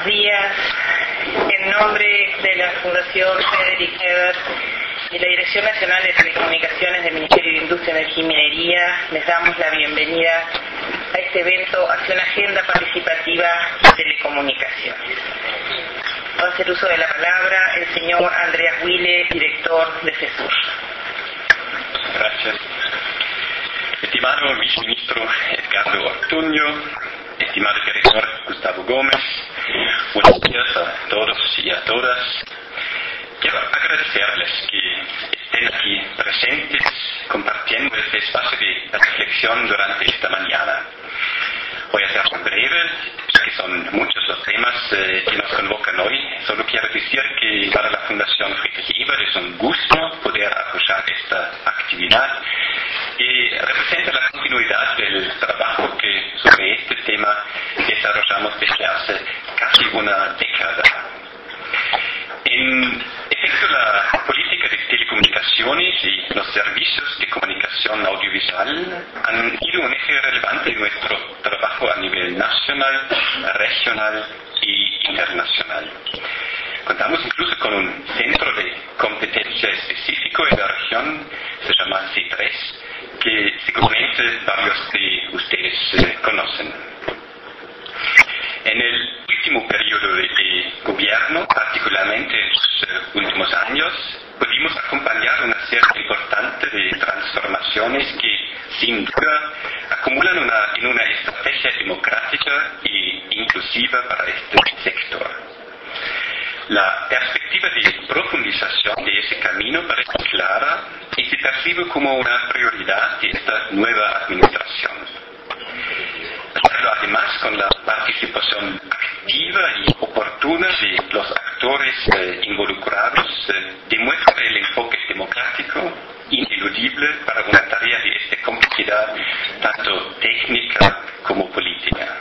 buenos días. En nombre de la Fundación Frederick Ebert y la Dirección Nacional de Telecomunicaciones del Ministerio de Industria, Energía y Minería, les damos la bienvenida a este evento hacia una agenda participativa de telecomunicaciones. Va a hacer uso de la palabra el señor Andreas Wille, director de FESUR. Gracias. Estimado viceministro Edgardo Ortuño, estimado director Gustavo Gómez, buenos días a todos y a todas. Quiero agradecerles que estén aquí presentes compartiendo este espacio de reflexión durante esta mañana. Voy a ser breve, que son muchos los temas que nos convocan hoy. Solo quiero decir que para la Fundación Friedrich Ebert es un gusto poder apoyar esta actividad que representa la continuidad del trabajo que sobre este tema desarrollamos desde hace casi una década. En efecto, la política de telecomunicaciones y los servicios de comunicación audiovisual han sido un eje relevante de nuestro trabajo a nivel nacional, regional y internacional. Contamos incluso con un centro de competencia específico en la región, se llama C3, que seguramente varios de ustedes conocen. En el último periodo de gobierno, particularmente en los últimos años, pudimos acompañar una serie importante de transformaciones que, sin duda, acumulan en una estrategia democrática e inclusiva para este sector. La perspectiva de profundización de ese camino parece clara y se percibe como una prioridad de esta nueva administración. Hacerlo además con la participación activa y oportuna de los actores involucrados demuestra el enfoque democrático ineludible para una tarea de esta complejidad tanto técnica como política.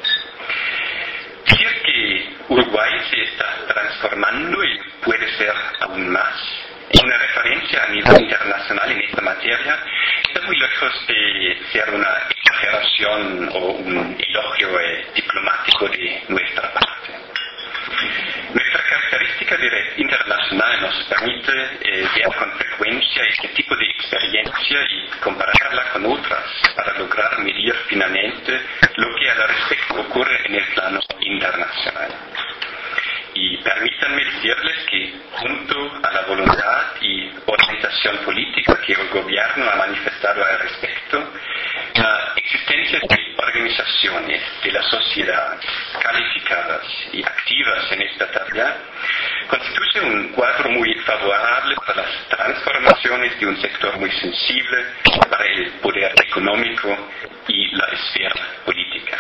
Decir que Uruguay se está transformando y puede ser aún más una referencia a nivel internacional en esta materia está muy lejos de ser una exageración o un elogio diplomático de nuestra parte. Nuestra característica de red internacional nos permite ver con frecuencia este tipo de experiencia y compararla con otras para lograr medir finalmente lo que al respecto ocurre en el plano internacional. Y permítanme decirles que, junto a la voluntad y orientación política que el gobierno ha manifestado al respecto, la existencia de organizaciones de la sociedad calificadas y activas en esta tarea constituye un cuadro muy favorable para las transformaciones de un sector muy sensible para el poder económico y la esfera política.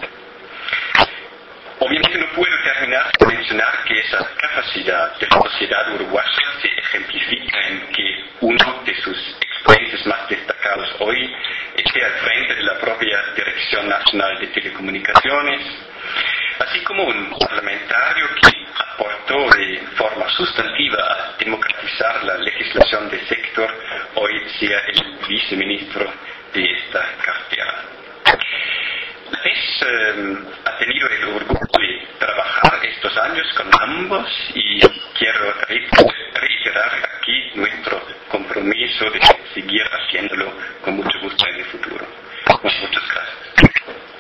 Obviamente no puedo terminar de mencionar que esa capacidad de la sociedad uruguaya se ejemplifica en que uno de sus exponentes más destacados hoy esté al frente de la propia Dirección Nacional de Telecomunicaciones, así como un parlamentario que aportó de forma sustantiva a democratizar la legislación del sector, hoy sea el viceministro de esta cartera. La PES ha tenido el orgullo de trabajar estos años con ambos y quiero reiterar aquí nuestro compromiso de seguir haciéndolo con mucho gusto en el futuro. Muchas gracias.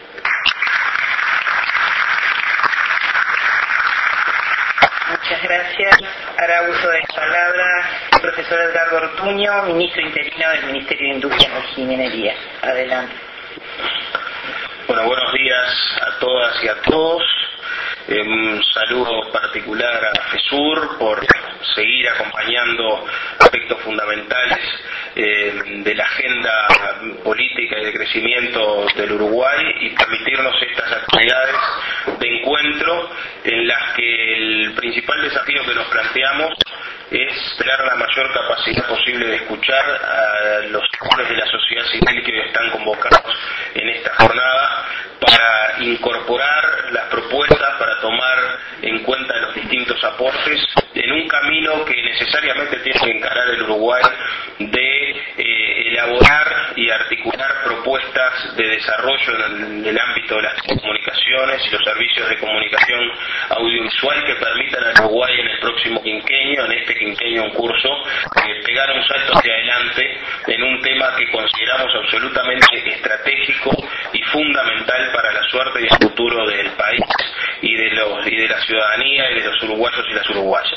Muchas gracias. Hará uso de la palabra el profesor Edgardo Ortuño, ministro interino del Ministerio de Industria, Energía y Minería. Adelante. Bueno, buenos días a todas y a todos. Un saludo particular a FESUR por seguir acompañando aspectos fundamentales de la agenda política y de crecimiento del Uruguay y permitirnos estas actividades de encuentro en las que el principal desafío que nos planteamos es tener la mayor capacidad posible de escuchar a los sectores de la sociedad civil que están convocados en esta jornada para incorporar las propuestas, para tomar en cuenta los distintos aportes en un camino que necesariamente tiene que encarar el Uruguay de elaborar y articular propuestas de desarrollo en el ámbito de las comunicaciones y los servicios de comunicación audiovisual que permitan al Uruguay en el próximo quinquenio, en este quinquenio en curso, pegar un salto hacia adelante en un tema que consideramos absolutamente estratégico y fundamental para la suerte y el futuro del país y de la ciudadanía y de los uruguayos y las uruguayas.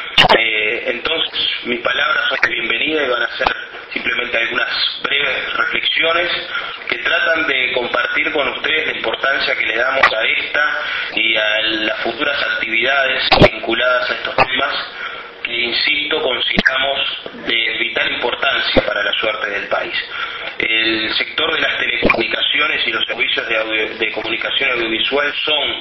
Entonces, mis palabras son de bienvenida y van a ser simplemente algunas breves reflexiones que tratan de compartir con ustedes la importancia que le damos a esta y a las futuras actividades vinculadas a estos temas que, insisto, consideramos de vital importancia para la suerte del país. El sector de las telecomunicaciones y los servicios de comunicación audiovisual son,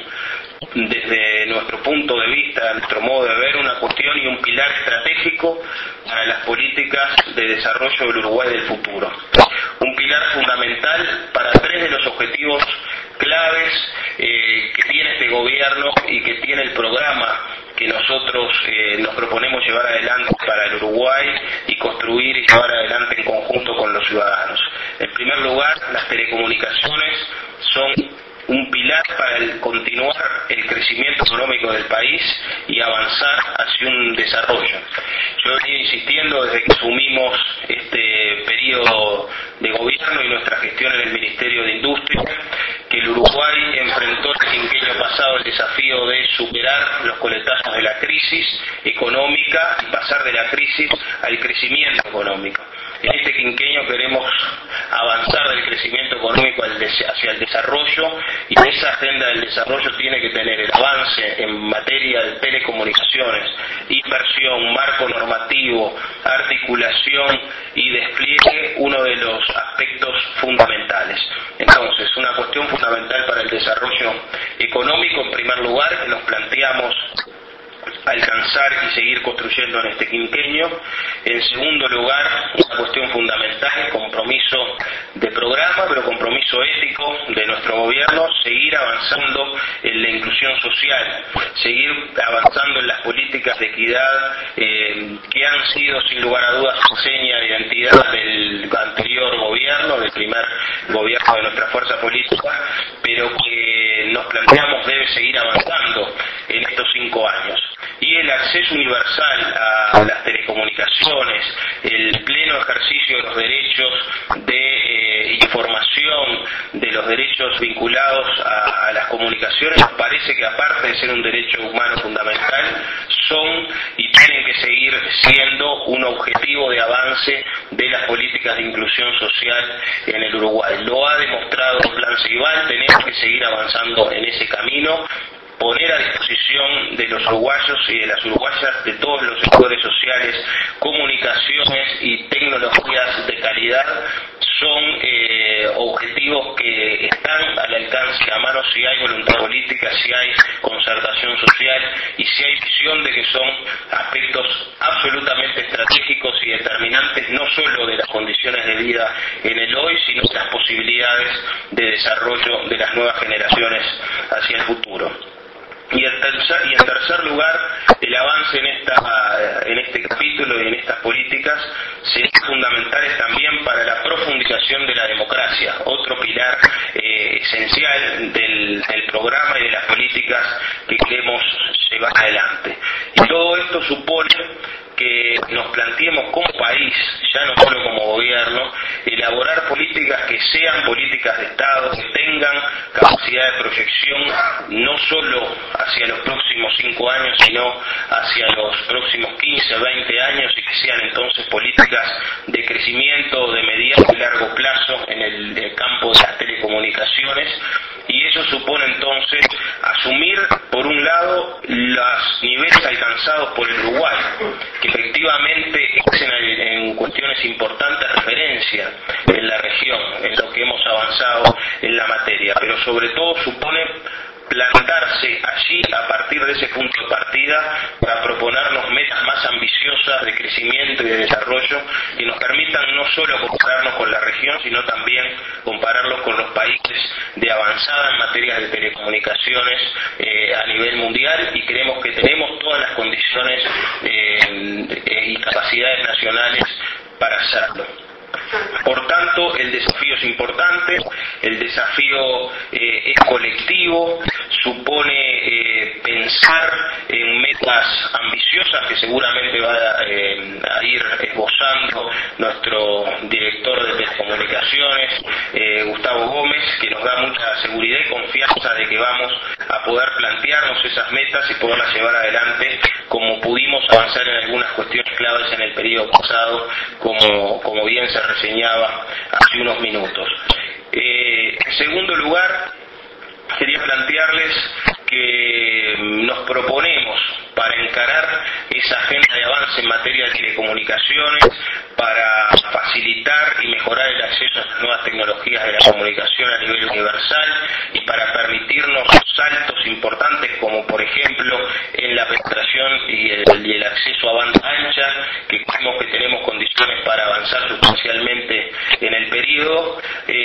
desde nuestro punto de vista, nuestro modo de ver, una cuestión y un pilar estratégico para las políticas de desarrollo del Uruguay del futuro. Un pilar fundamental para tres de los objetivos claves que tiene este gobierno y que tiene el programa que nosotros nos proponemos llevar adelante para el Uruguay y construir y llevar adelante en conjunto con los ciudadanos. En primer lugar, las telecomunicaciones son un pilar para continuar el crecimiento económico del país y avanzar hacia un desarrollo. Yo he venido insistiendo desde que asumimos este periodo de gobierno y nuestra gestión en el Ministerio de Industria, que el Uruguay enfrentó el quinquenio pasado el desafío de superar los coletazos de la crisis económica y pasar de la crisis al crecimiento económico. En este quinquenio queremos avanzar del crecimiento económico hacia el desarrollo, y esa agenda del desarrollo tiene que tener el avance en materia de telecomunicaciones, inversión, marco normativo, articulación y despliegue, uno de los aspectos fundamentales. Entonces, una cuestión fundamental para el desarrollo económico, en primer lugar, que nos planteamos alcanzar y seguir construyendo en este quinquenio. En segundo lugar, una cuestión fundamental, compromiso de programa, pero compromiso ético de nuestro gobierno, seguir avanzando en la inclusión social, seguir avanzando en las políticas de equidad que han sido sin lugar a dudas seña de identidad del anterior gobierno, del primer gobierno de nuestra fuerza política, pero que nos planteamos debe seguir avanzando en estos 5 años. Y el acceso universal a las telecomunicaciones, el pleno ejercicio de los derechos de información, de los derechos vinculados a las comunicaciones, nos parece que, aparte de ser un derecho humano fundamental, son y tienen que seguir siendo un objetivo de avance de las políticas de inclusión social en el Uruguay. Lo ha demostrado el Plan Ceibal, tenemos que seguir avanzando en ese camino, poner a disposición de los uruguayos y de las uruguayas, de todos los sectores sociales, comunicaciones y tecnologías de calidad. Son objetivos que están al alcance de la mano si hay voluntad política, si hay concertación social y si hay visión de que son aspectos absolutamente estratégicos y determinantes, no solo de las condiciones de vida en el hoy, sino de las posibilidades de desarrollo de las nuevas generaciones hacia el futuro. Y en tercer lugar, el avance en este capítulo y en estas políticas serán fundamentales también para la profundización de la democracia, otro pilar esencial del programa y de las políticas que queremos llevar adelante. Y todo esto supone que nos planteemos como país, ya no solo como gobierno, elaborar políticas que sean políticas de Estado, que tengan capacidad de proyección no solo hacia los próximos 5 años, sino hacia los próximos 15, 20 años, y que sean entonces políticas de crecimiento de mediano y largo plazo en el campo de las telecomunicaciones. Y eso supone entonces asumir, por un lado, los niveles alcanzados por el Uruguay, que efectivamente es en cuestiones importantes referencia en la región, en lo que hemos avanzado en la materia, pero sobre todo supone plantarse allí a partir de ese punto de partida para proponernos metas más ambiciosas de crecimiento y de desarrollo que nos permitan no solo compararnos con la región, sino también compararlos con los países de avanzada en materias de telecomunicaciones a nivel mundial, y creemos que tenemos todas las condiciones y capacidades nacionales para hacerlo. Por tanto, el desafío es importante, el desafío es colectivo, supone pensar en metas ambiciosas que seguramente va a ir esbozando nuestro director de telecomunicaciones, Gustavo Gómez, que nos da mucha seguridad y confianza de que vamos a poder plantearnos esas metas y poderlas llevar adelante como pudimos avanzar en algunas cuestiones claves en el periodo pasado, como bien se reseñaba hace unos minutos. En segundo lugar, quería plantearles que nos proponemos para encarar esa agenda de avance en materia de telecomunicaciones, para facilitar y mejorar el acceso a estas nuevas tecnologías de la comunicación a nivel universal y para permitirnos saltos importantes como por ejemplo en la penetración y el acceso a banda ancha, que creemos que tenemos condiciones para avanzar sustancialmente en el periodo.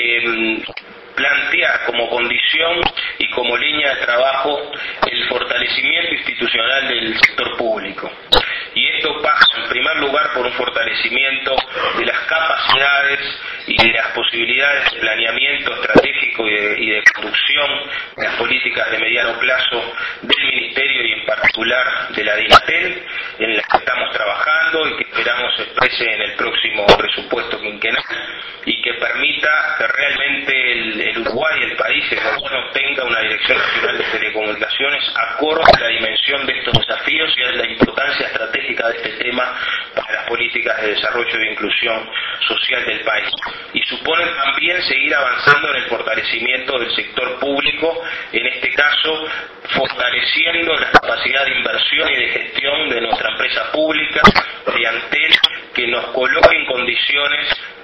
Plantear como condición y como línea de trabajo el fortalecimiento institucional del sector público. Y esto pasa en primer lugar por un fortalecimiento de las capacidades y de las posibilidades de planeamiento estratégico y de conducción de las políticas de mediano plazo del Ministerio y en particular de la DINATEL, en la que estamos trabajando y que esperamos se exprese en el próximo presupuesto quinquenal y que permita que realmente el Uruguay, el país, el gobierno tenga una Dirección Nacional de Telecomunicaciones acorde a la dimensión de estos desafíos y a la importancia estratégica de este tema para las políticas de desarrollo y de inclusión social del país. Y supone también seguir avanzando en el fortalecimiento del sector público, en este caso fortaleciendo la capacidad de inversión y de gestión de nuestra empresa pública, de Antel, que nos coloque en condiciones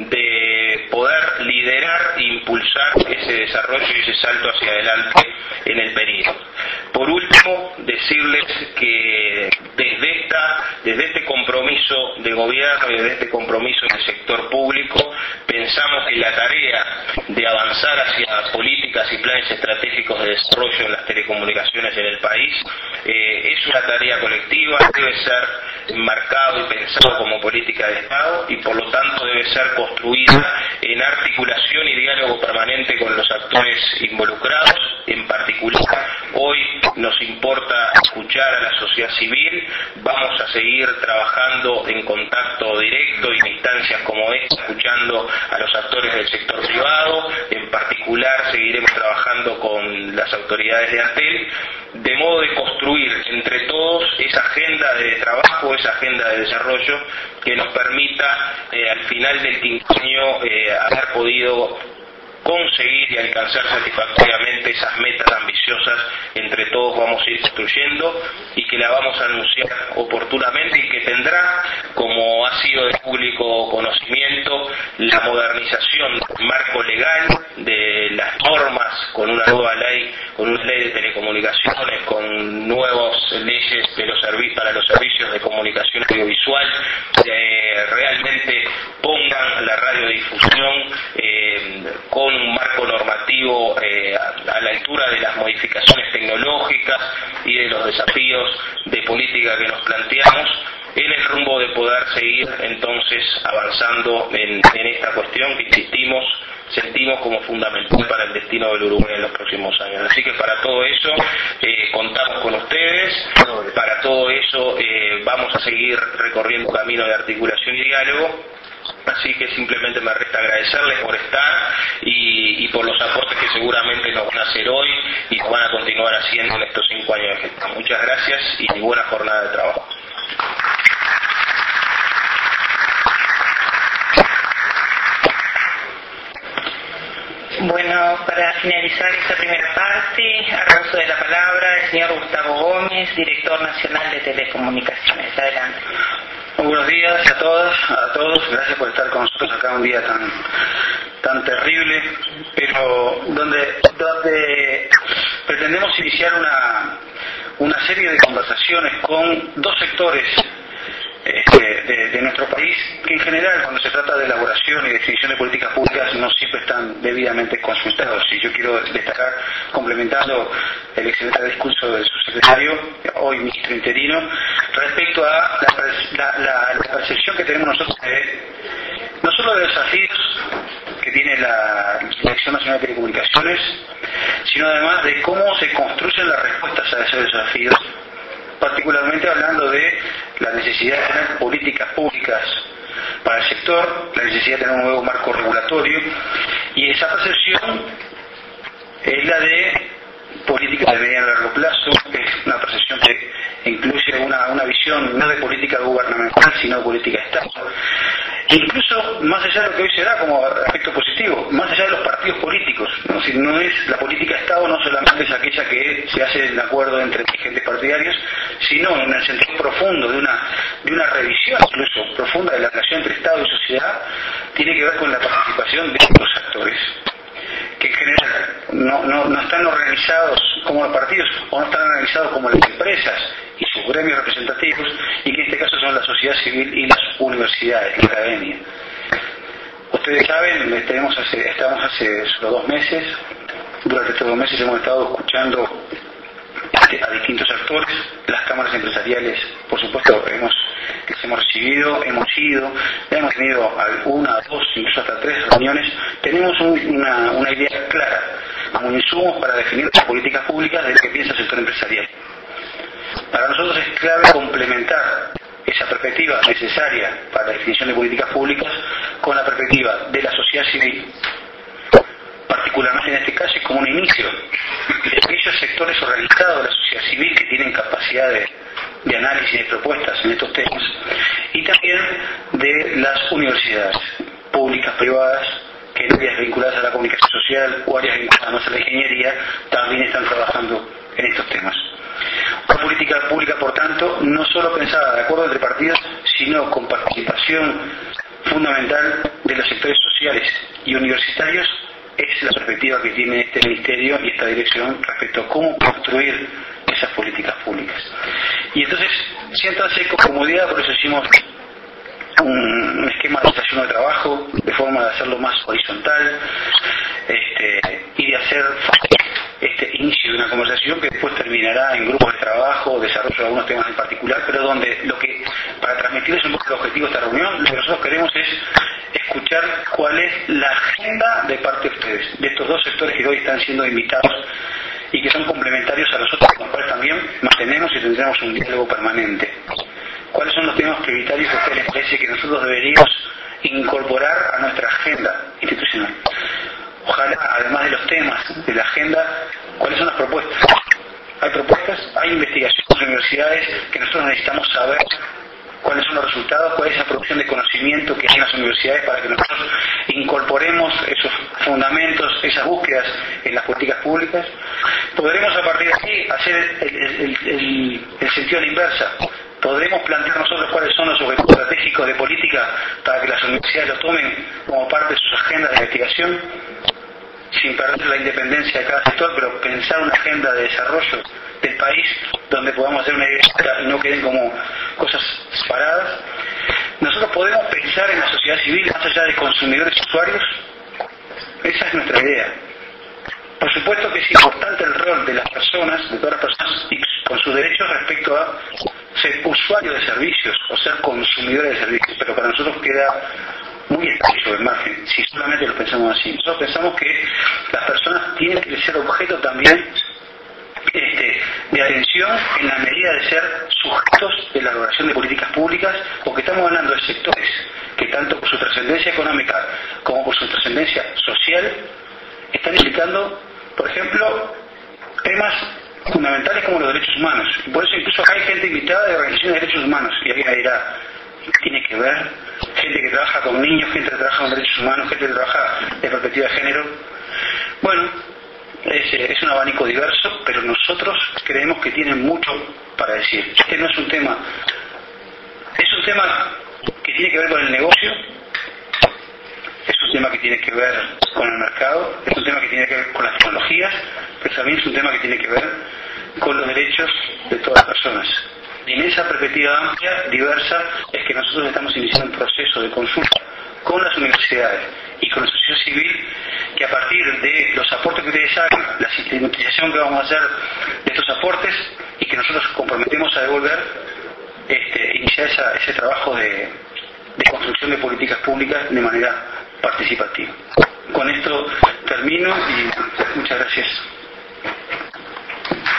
de poder liderar e impulsar ese desarrollo y ese salto hacia adelante en el periodo. Por último, decirles que desde este compromiso de gobierno y desde este compromiso en el sector público, pensamos que la tarea de avanzar hacia políticas y planes estratégicos de desarrollo en las telecomunicaciones en el país es una tarea colectiva, debe ser enmarcado y pensado como política de Estado y por lo tanto debe ser construida en articulación y diálogo permanente con los actores involucrados. En particular, hoy nos importa escuchar a la sociedad civil, vamos a seguir trabajando en contacto directo y en instancias como esta, escuchando a los actores del sector privado, en particular seguiremos trabajando con las autoridades de Antel, de modo de construir entre todos esa agenda de trabajo, esa agenda de desarrollo que nos permita al final del quinquenio haber podido conseguir y alcanzar satisfactoriamente esas metas ambiciosas entre todos vamos a ir construyendo y que la vamos a anunciar oportunamente y que tendrá, como ha sido de público conocimiento, la modernización del marco legal de las normas con una nueva ley, con una ley de telecomunicaciones, con nuevas leyes de para los servicios de comunicación audiovisual, que realmente pongan la radiodifusión con un marco normativo a la altura de las modificaciones tecnológicas y de los desafíos de política que nos planteamos, en el rumbo de poder seguir entonces avanzando en esta cuestión que sentimos como fundamental para el destino del Uruguay en los próximos años. Así que para todo eso contamos con ustedes, para todo eso vamos a seguir recorriendo un camino de articulación y diálogo. Así que simplemente me resta agradecerles por estar y por los aportes que seguramente nos van a hacer hoy y nos van a continuar haciendo en estos 5 años de gestión. Muchas gracias y buena jornada de trabajo. Bueno, para finalizar esta primera parte, hago uso de la palabra el señor Gustavo Gómez, director nacional de Telecomunicaciones. Adelante. Muy buenos días a todas, a todos. Gracias por estar con nosotros acá un día tan terrible, pero donde pretendemos iniciar una serie de conversaciones con dos sectores de nuestro país que en general cuando se trata de elaboración y definición de políticas públicas no siempre están debidamente consultados. Y yo quiero destacar, complementando el excelente discurso del subsecretario, hoy ministro interino, respecto a la percepción que tenemos nosotros no solo de los desafíos que tiene la Dirección Nacional de Telecomunicaciones, sino además de cómo se construyen las respuestas a esos desafíos, particularmente hablando de la necesidad de tener políticas públicas para el sector, la necesidad de tener un nuevo marco regulatorio, y esa percepción es la de política de mediano y largo plazo, es una percepción que incluye una visión no de política gubernamental, sino de política de Estado. Incluso más allá de lo que hoy se da como aspecto positivo, más allá de los partidos políticos, ¿no? Si no es la política de Estado, no solamente es aquella que se hace en acuerdo entre dirigentes partidarios, sino en el sentido profundo de una revisión incluso profunda de la relación entre Estado y sociedad, tiene que ver con la participación de los actores, que en general no están organizados como los partidos o no están organizados como las empresas y sus gremios representativos, y que en este caso son la sociedad civil y las universidades, la academia. Ustedes saben, estamos hace solo 2 meses, durante estos 2 meses hemos estado escuchando a distintos actores, las cámaras empresariales, por supuesto, les hemos recibido, hemos ido, hemos tenido 1, 2, incluso hasta 3 reuniones. Tenemos una idea clara, como insumos para definir las políticas públicas de lo que piensa el sector empresarial. Para nosotros es clave complementar esa perspectiva necesaria para la definición de políticas públicas con la perspectiva de la sociedad civil, particularmente en este caso es como un inicio de aquellos sectores organizados de la sociedad civil que tienen capacidad de análisis de propuestas en estos temas, y también de las universidades públicas, privadas, que en áreas vinculadas a la comunicación social o áreas vinculadas a la ingeniería también están trabajando en estos temas. Una política pública, por tanto, no solo pensada de acuerdo entre partidos, sino con participación fundamental de los sectores sociales y universitarios, es la perspectiva que tiene este ministerio y esta dirección respecto a cómo construir esas políticas públicas. Y entonces, siéntanse con comodidad, por eso hicimos un esquema de desayuno de trabajo, de forma de hacerlo más horizontal, y de hacer este inicio de una conversación que después terminará en grupos de trabajo, desarrollo de algunos temas en particular, pero donde para transmitirles un poco el objetivo de esta reunión, lo que nosotros queremos es escuchar cuál es la agenda de parte de ustedes, de estos 2 sectores que hoy están siendo invitados y que son complementarios a nosotros, con los cuales también mantenemos y tendremos un diálogo permanente. ¿Cuáles son los temas prioritarios que a ustedes les parece que nosotros deberíamos incorporar a nuestra agenda institucional? Ojalá, además de los temas de la agenda, ¿cuáles son las propuestas? ¿Hay propuestas? ¿Hay investigaciones en las universidades que nosotros necesitamos saber cuáles son los resultados? ¿Cuál es la producción de conocimiento que hay en las universidades para que nosotros incorporemos esos fundamentos, esas búsquedas en las políticas públicas? Podremos a partir de aquí hacer el sentido a la inversa. Podremos plantear nosotros cuáles son los objetivos estratégicos de política para que las universidades lo tomen como parte de sus agendas de investigación, sin perder la independencia de cada sector, pero pensar una agenda de desarrollo del país donde podamos hacer una idea y no queden como cosas separadas. Nosotros podemos pensar en la sociedad civil más allá de consumidores y usuarios. Esa es nuestra idea. Por supuesto que es importante el rol de las personas, de todas las personas, y con sus derechos respecto a ser usuarios de servicios o ser consumidores de servicios, pero para nosotros queda muy estrecho el margen si solamente lo pensamos así. Nosotros pensamos que las personas tienen que ser objeto también de atención en la medida de ser sujetos de la elaboración de políticas públicas, porque estamos hablando de sectores que tanto por su trascendencia económica como por su trascendencia social están implicando, por ejemplo, temas fundamentales como los derechos humanos. Y por eso incluso acá hay gente invitada de organizaciones de derechos humanos, y alguien me dirá, ¿qué tiene que ver? Gente que trabaja con niños, gente que trabaja con derechos humanos, gente que trabaja de perspectiva de género. Bueno, es un abanico diverso, pero nosotros creemos que tiene mucho para decir. Este no es un tema, es un tema que tiene que ver con el negocio, es un tema que tiene que ver con el mercado, es un tema que tiene que ver con las tecnologías, pero también es un tema que tiene que ver con los derechos de todas las personas. Y en esa perspectiva amplia, diversa, es que nosotros estamos iniciando un proceso de consulta con las universidades y con la sociedad civil, que a partir de los aportes que ustedes hagan, la sistematización que vamos a hacer de estos aportes y que nosotros comprometemos a devolver, iniciar ese trabajo de de construcción de políticas públicas de manera participativa. Con esto termino y muchas gracias.